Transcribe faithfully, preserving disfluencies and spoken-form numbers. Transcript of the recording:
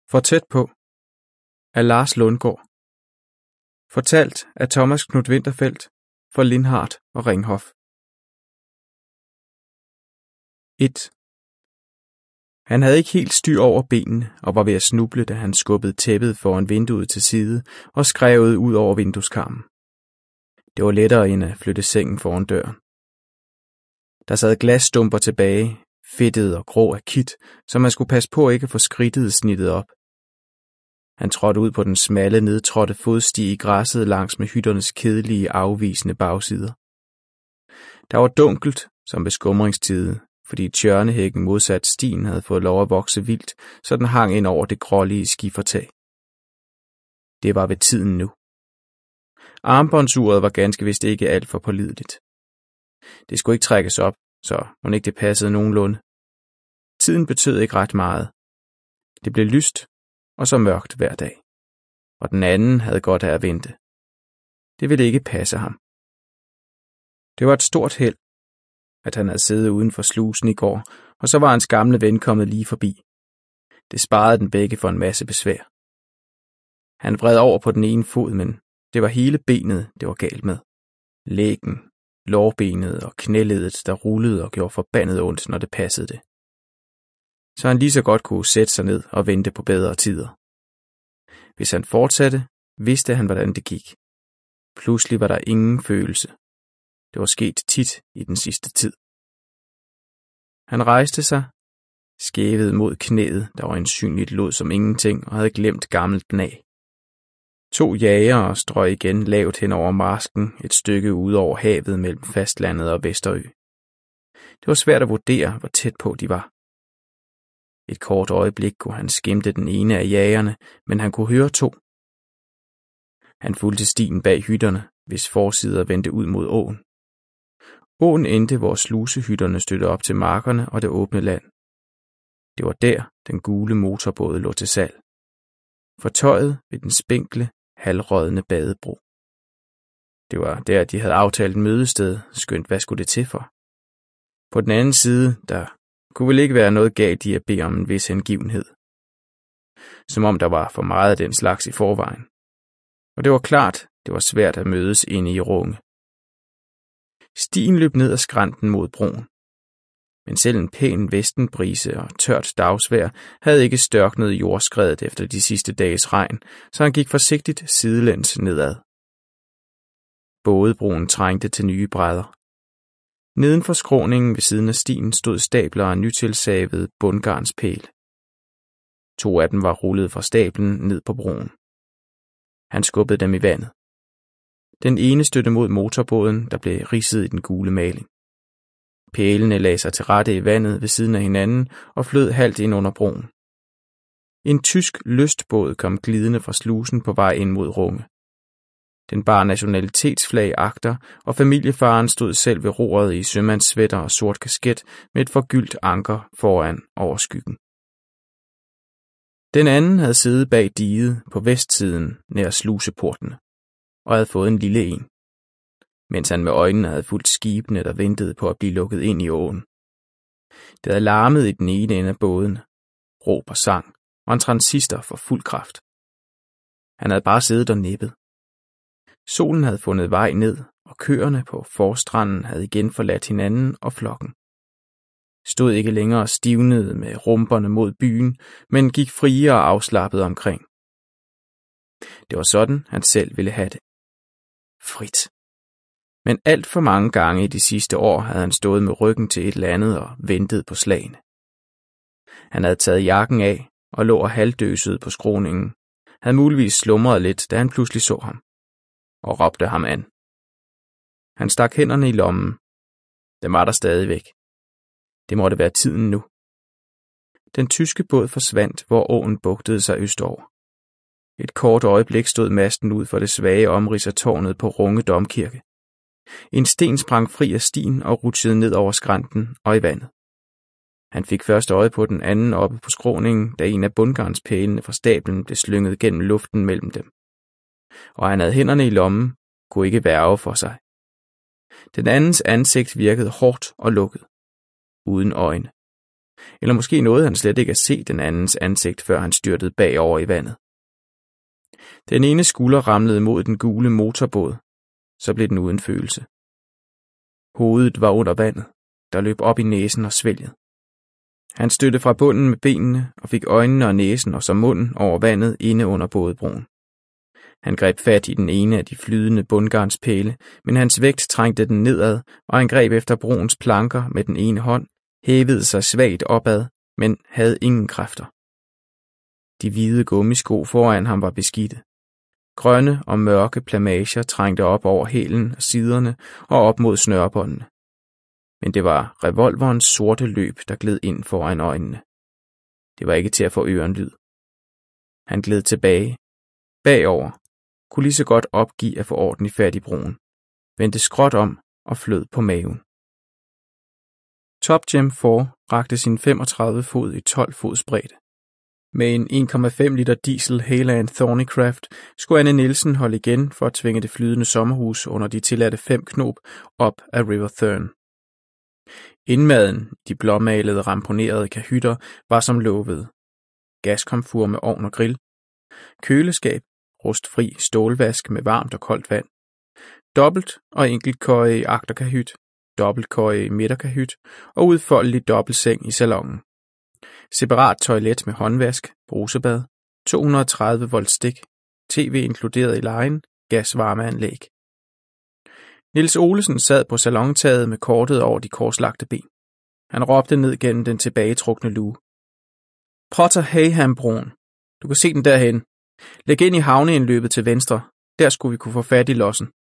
For tæt på af Lars Lundgaard. Fortalt af Thomas Knuth-Winterfeldt for Lindhardt og Ringhof. et. Han havde ikke helt styr over benene og var ved at snuble, da han skubbede tæppet foran vinduet til side og skrevede ud over vindueskarmen. Det var lettere end at flytte sengen foran døren. Der sad glasstumper tilbage, fedtede og grå af kit, så man skulle passe på ikke at få skridtet snittet op. Han trådte ud på den smalle, nedtrådte fodsti i græsset langs med hytternes kedelige, afvisende bagsider. Der var dunkelt, som ved skumringstide, fordi tjørnehækken modsat stien havde fået lov at vokse vildt, så den hang ind over det grålige skifertag. Det var ved tiden nu. Armbåndsuret var ganske vist ikke alt for pålideligt. Det skulle ikke trækkes op, så mon ikke det passede nogenlunde. Tiden betød ikke ret meget. Det blev lyst og så mørkt hver dag. Og den anden havde godt af at vente. Det ville ikke passe ham. Det var et stort held, at han havde siddet uden for slusen i går, og så var hans gamle ven kommet lige forbi. Det sparede den begge for en masse besvær. Han vred over på den ene fod, men det var hele benet, det var galt med. Læggen, lårbenet og knæledet, der rullede og gjorde forbandet ondt, når det passede det. Så han lige så godt kunne sætte sig ned og vente på bedre tider. Hvis han fortsatte, vidste han, hvordan det gik. Pludselig var der ingen følelse. Det var sket tit i den sidste tid. Han rejste sig, skævede mod knæet, der var ensynligt lod som ingenting og havde glemt gammelt nag. To jægere strøg igen lavt hen over marsken et stykke ud over havet mellem fastlandet og Vesterø. Det var svært at vurdere, hvor tæt på de var. Et kort øjeblik kunne han skimte den ene af jægerne, men han kunne høre to. Han fulgte stien bag hytterne, hvis forsider vendte ud mod åen. Åen endte, hvor slusehytterne stødte op til markerne og det åbne land. Det var der, den gule motorbåd lå til salg. Fortøjet ved den spinkle, halvrådne badebro. Det var der, de havde aftalt mødested, skønt hvad skulle det til for. På den anden side, der kunne vel ikke være noget galt i at bede om en vis hengivenhed. Som om der var for meget af den slags i forvejen. Og det var klart, det var svært at mødes inde i Runge. Stien løb ned ad skrænten mod broen. Men selv en pæn vestenbrise og tørt dagsvejr havde ikke størknet jordskredet efter de sidste dages regn, så han gik forsigtigt sidelæns nedad. Bådebroen trængte til nye brædder. Neden for skråningen ved siden af stien stod stabler af nytilsavet bundgarnspæl. To af dem var rullet fra stablen ned på broen. Han skubbede dem i vandet. Den ene stødte mod motorbåden, der blev ridset i den gule maling. Pælene lagde sig til rette i vandet ved siden af hinanden og flød halvt ind under broen. En tysk lystbåd kom glidende fra slusen på vej ind mod Runge. Den bar nationalitetsflag agter, og familiefaren stod selv ved roret i sømandssvætter og sort kasket med et forgyldt anker foran over skyggen. Den anden havde siddet bag diget på vestsiden nær sluseportene og havde fået en lille en, mens han med øjnene havde fulgt skibene, der ventede på at blive lukket ind i åen. Det havde larmet i den ene ende af båden, råb og sang, og en transistor for fuld kraft. Han havde bare siddet og nippet. Solen havde fundet vej ned, og køerne på forstranden havde igen forladt hinanden og flokken. Stod ikke længere stivnede med rumperne mod byen, men gik frie og afslappet omkring. Det var sådan, han selv ville have det. Frit. Men alt for mange gange i de sidste år havde han stået med ryggen til et eller andet og ventet på slagene. Han havde taget jakken af og lå og halvdøsede på skråningen, havde muligvis slumret lidt, da han pludselig så ham, og råbte ham an. Han stak hænderne i lommen. Den var der stadigvæk. Det måtte være tiden nu. Den tyske båd forsvandt, hvor åen bugtede sig østover. Et kort øjeblik stod masten ud for det svage omrids af tårnet på Runge Domkirke. En sten sprang fri af stien og rutsjede ned over skrænten og i vandet. Han fik først øje på den anden oppe på skråningen, da en af bundgarnspælene fra stablen blev slynget gennem luften mellem dem. Og han havde hænderne i lommen, kunne ikke værge for sig. Den andens ansigt virkede hårdt og lukket, uden øjne. Eller måske nåede han slet ikke at se den andens ansigt, før han styrtede bagover i vandet. Den ene skulder ramlede mod den gule motorbåd, så blev den uden følelse. Hovedet var under vandet, der løb op i næsen og svælget. Han stødte fra bunden med benene og fik øjnene og næsen og så munden over vandet inde under bådbroen. Han greb fat i den ene af de flydende bundgarnspæle, men hans vægt trængte den nedad, og han greb efter broens planker med den ene hånd, hævede sig svagt opad, men havde ingen kræfter. De hvide gummisko foran ham var beskidte. Grønne og mørke plamager trængte op over hælen og siderne og op mod snørebåndene. Men det var revolverens sorte løb, der gled ind foran øjnene. Det var ikke til at få ørenlyd. Han gled tilbage, bagover, kunne lige så godt opgive at få orden i fat i broen, vendte skråt om og flød på maven. Top Gem fire rakte sin femogtredive fod i tolv fods bredde. Med en en komma fem liter diesel Heyland Thornycraft skulle Anne Nielsen holde igen for at tvinge det flydende sommerhus under de tilladte fem knop op af River Thurn. Indmaden, de blåmalede ramponerede kahytter, var som lovet. Gaskomfur med ovn og grill. Køleskab, rustfri stålvask med varmt og koldt vand. Dobbelt og enkeltkøje i agterkahyt, dobbeltkøje i midterkahyt og udfoldelig dobbeltseng i salonen. Separat toilet med håndvask, brusebad, to hundrede og tredive volt stik, tv inkluderet i lejen, gasvarmeanlæg. Niels Olesen sad på salontaget med kortet over de korslagte ben. Han råbte ned gennem den tilbagetrukne luge. Potter Hayham-broen. Du kan se den derhen. Læg ind i havneindløbet til venstre. Der skulle vi kunne få fat i lossen.